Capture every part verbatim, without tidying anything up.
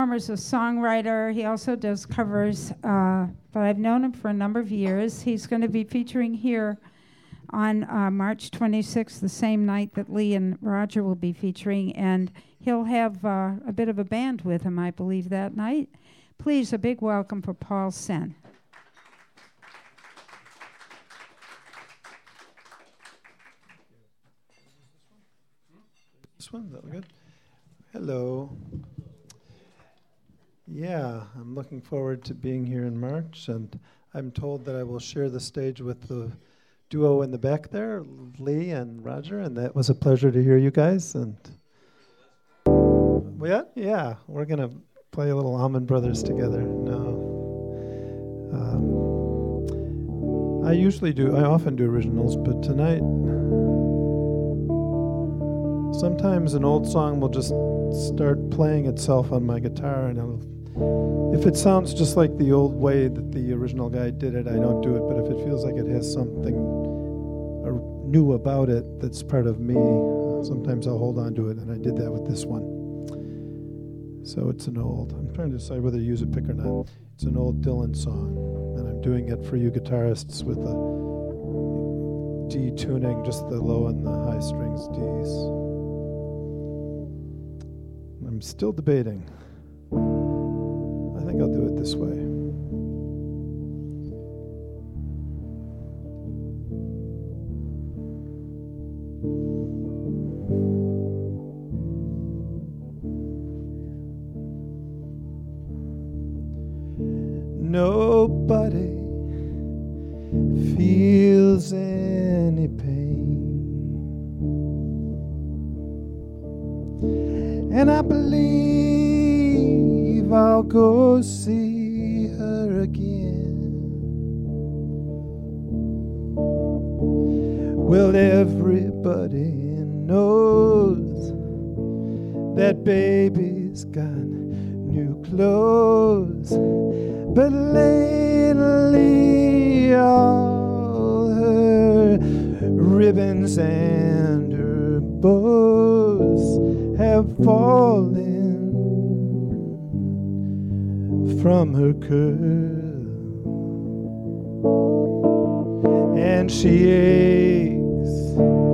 Farmer's a songwriter. He also does covers, uh, but I've known him for a number of years. He's going to be featuring here on uh, March twenty-sixth, the same night that Lee and Roger will be featuring, and he'll have uh, a bit of a band with him, I believe, that night. Please, a big welcome for Paul Sen. This one, is that good? Hello. Yeah, I'm looking forward to being here in March, and I'm told that I will share the stage with the duo in the back there, Lee and Roger, and that was a pleasure to hear you guys. And well, yeah, yeah, we're gonna play a little Almond Brothers together. No, um, I usually do. I often do originals, but tonight, sometimes an old song will just start playing itself on my guitar, and I'll, if it sounds just like the old way that the original guy did it, I don't do it. But if it feels like it has something uh, new about it that's part of me, uh, sometimes I'll hold on to it, and I did that with this one. So it's an old, I'm trying to decide whether to use a pick or not. It's an old Dylan song, and I'm doing it for you guitarists with a D tuning, just the low and the high strings Ds. I'm still debating. I think I'll do it this way. Nobody feels any pain, and I believe I'll go see her again. Well, everybody knows that baby's got new clothes, but lately all her ribbons and her bows have fallen from her curl, and she aches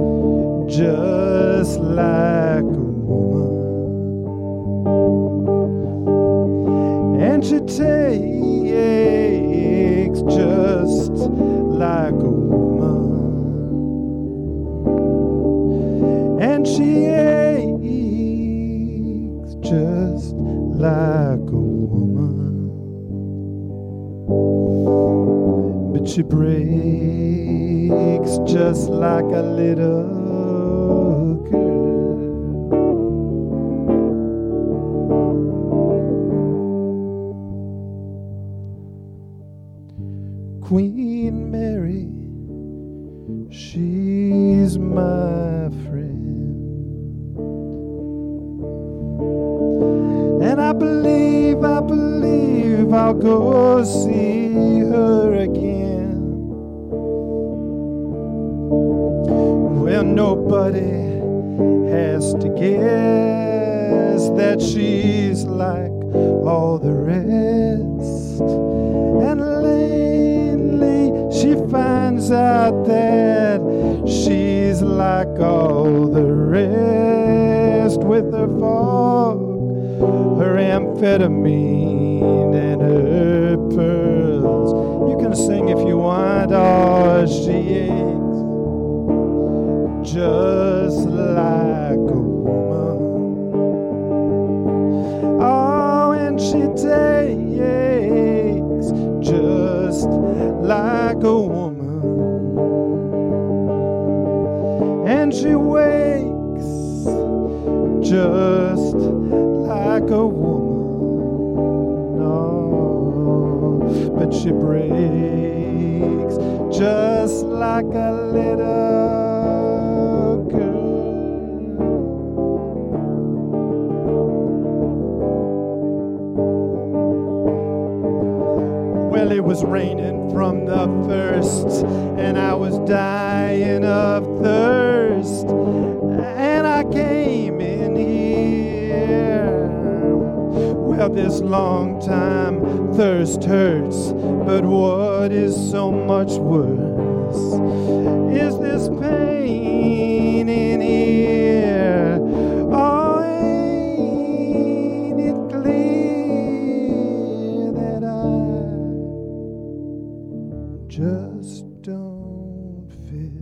just like a woman, and she takes just like a woman, and she aches just like a woman, but she breaks just like a little girl. Queen Mary, she's my friend, and I believe, I believe I'll go see her again. Well, nobody has to guess that she's like all the rest, and lately she finds out that she's like all the rest, with her fog, her amphetamine, and her pearls. You can sing if you want. Oh, she aches just like a woman. Oh, and she takes just like a woman, and she wakes just like a woman. Oh, but she breaks just like a little girl. Well, it was raining from the first, and I was dying of thirst, and I came in here Well, this long time thirst hurts, but what is so much worse is this pain in here. Oh, ain't it clear that I just don't fit?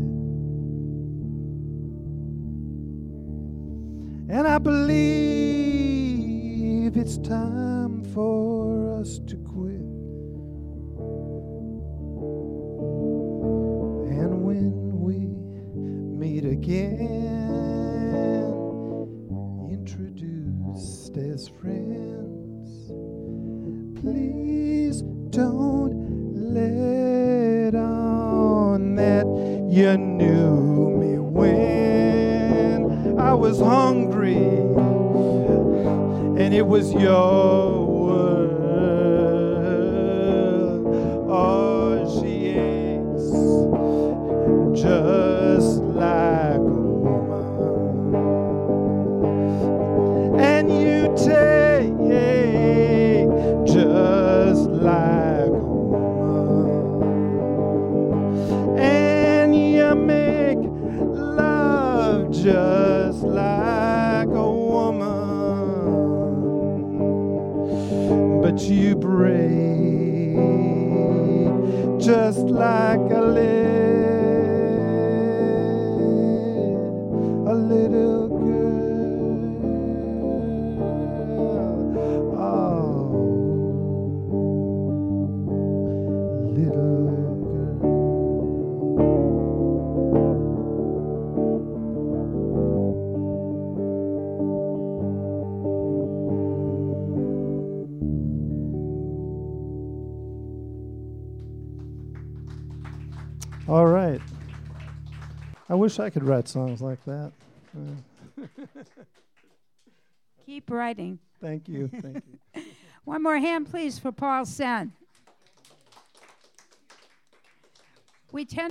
And I believe it's time for us to quit. And when we meet again, introduced as friends, please don't let on that you knew me when I was hungry and it was your world. Oh, she aches just like a woman, and you take just like a woman, and you make love just like a woman. But you break just like a little, a little girl. Oh, little girl. All right. I wish I could write songs like that. Uh, Keep writing. thank you. Thank you. One more hand, please, for Paul Sen. We tend